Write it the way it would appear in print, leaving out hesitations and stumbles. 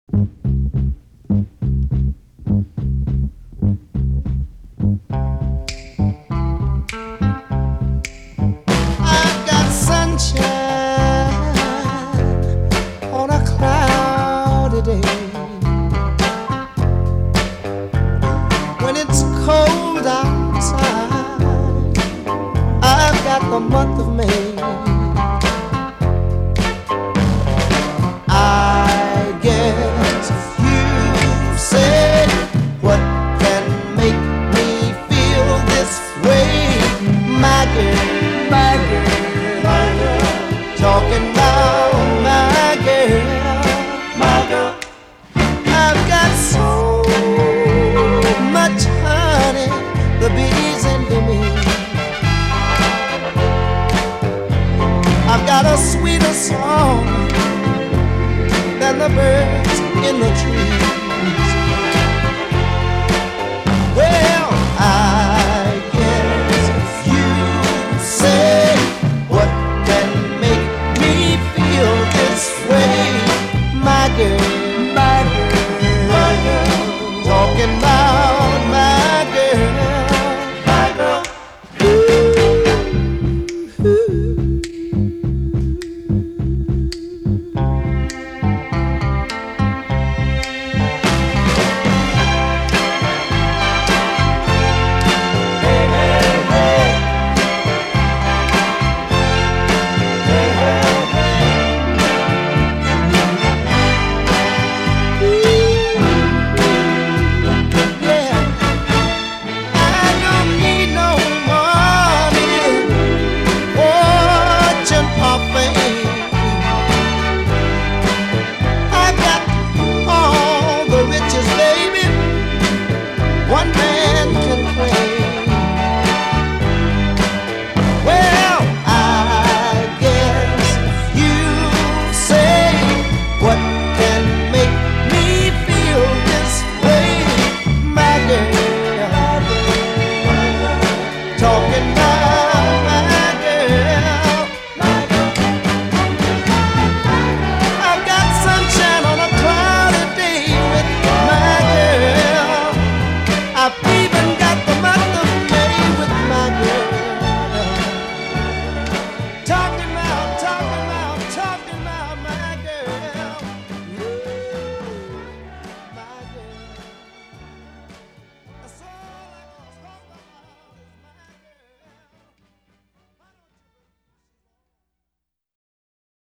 I've got sunshine on a cloudy day. When it's cold outside, I've got the month of May. I guess you say what can make me feel this way, my girl, my girl, my girl. Talking about my girl, my girl. I've got so much honey, the bees envy me. I've got a sweeter song than the birds in the trees. Well, I guess you say what can make me feel this way, my girl.